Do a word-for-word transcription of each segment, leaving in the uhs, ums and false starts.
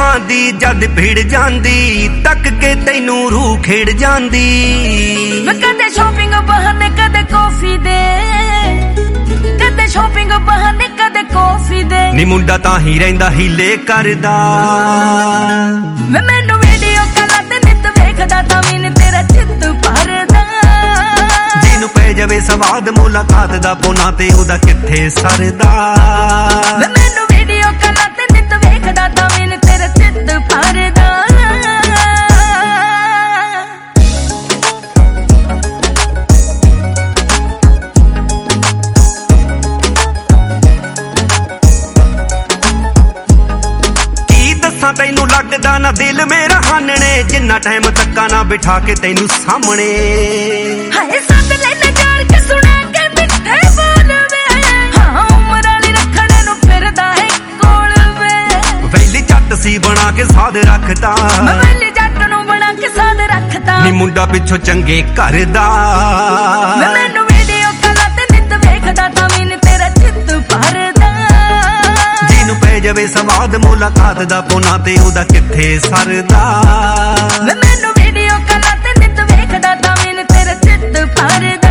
दी जद भिड़ जांदी तक के तैनू रूह खेड़ जांदी। कदे शॉपिंग बहाने कदे कॉफी दे, कदे शॉपिंग बहाने कदे कॉफी दे। नी मुंडा तां ही रहिंदा हीले करदा, मैं मैनू वीडियो कॉल ते नित वेखदा तां वी नी तेरा चित भरदा। जिन्नू पै जावे सवाद मुलाकात दा पोना ते ओदा किथे सरदा। मैं मैनू वीडियो कॉल ते नित वेखदा तां वी नी तेरा चित भरदा। तैनू लगदा ना दिल मेरा हानने जिन्ना टाइम तक्का ना बिठा के तैनू सामने। हाय सद लेना जान के सुना के मिठे बोल वे, हां उमर वाली रखड़े नु फिरदा है कोल वे। वैली जट सी बना के साध रखता, मैं वैली जट नु बना के साध रखता। नी मुंडा पिछो चंगे करदा, मैं मैनू वीडियो कॉल ते नित वेखदा तां वी नी तेरा चित भरदा। पै जावे सवाद मुलाकात दा पोना ते ओदा किथे सरदा। मैं मैनू वीडियो कॉल ते नित वेखदा तां वी नी तेरा चित भरदा।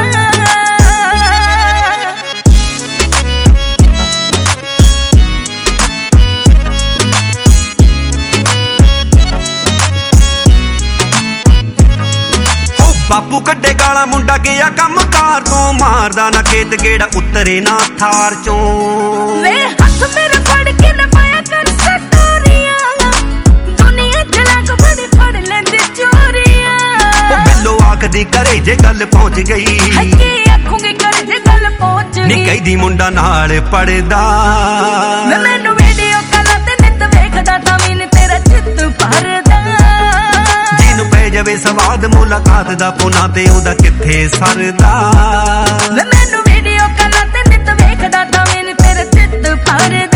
बापू कड्डे गाला मुंडा गया कम कार तो मारदा ना खेत गेड़ा उतरे ना थार चों। वे हथ मेरा फड़ के न पाया कर सटोरियां, दुनिया चला को बड़ी फड़ लेंदी चोरियां। ओ बिल्लो आखदी करे जे गल पहुंच गई, हक्की आखूंगी करे जे गल पहुंच गई। नी कहदी मुंडा नाल पड़दा, मैं मैनू वीडियो कॉल ते नित वेखदा तां वी नी तेरा चित भरदा। पै जावे सवाद मुलाकात दा पोना ते ओदा किथे सरदा। मैं मैनू वीडियो कॉल ते नित वेखदा तां वी नी तेरा चित भरदा।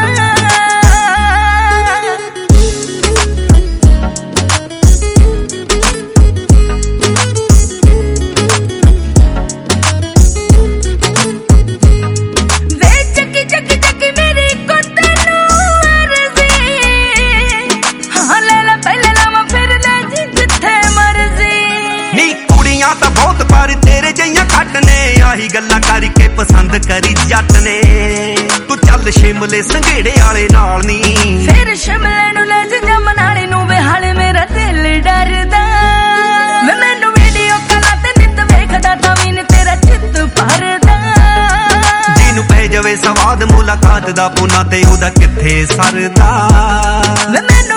वे चकी चकी चकी मेरी को तैनू अर्जी, हां ले ला पहले लावा फिर ले जिथे मर्जी। नी कुड़ियां तां बहुत पर तेरे जइयां घट ने, आही गल्लां करके पसंद करी जट ने। तू चल शिमले संघेड़े आले नाल नी, फिर शिमले नू ले जा मनाली नू वे हाले मेरा दिल डरदा। मैं मैनू वीडियो कॉल ते नित वेखदा तां वी नी तेरा चित भरदा। जिन्नू पै जावे सवाद मुलाकात दा पोना ते ओदा किथे सरदा। मैं मैनू